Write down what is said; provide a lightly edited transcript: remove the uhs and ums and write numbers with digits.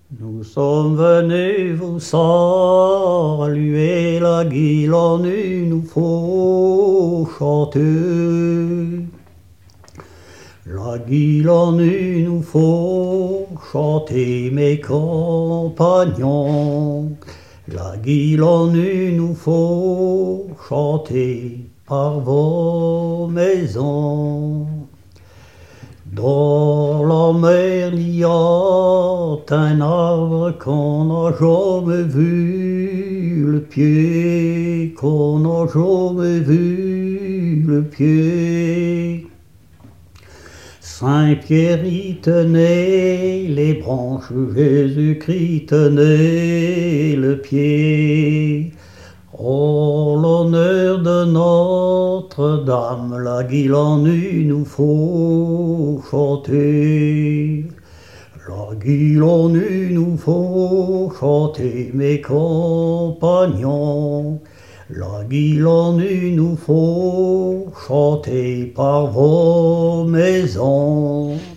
Nous sommes venus vous saluer, la guilane nous faut chanter. La guilane nous faut chanter, mes compagnons. La guilane nous faut chanter par vos maisons. Dans la mer, il y a un arbre qu'on n'a jamais vu le pied, qu'on n'a jamais vu le pied. Saint-Pierre y tenait les branches, Jésus-Christ tenait le pied. En l'honneur de Notre-Dame, la guilane nous faut chanter. La guilane nous faut chanter, mes compagnons. La guilane nous faut chanter par vos maisons.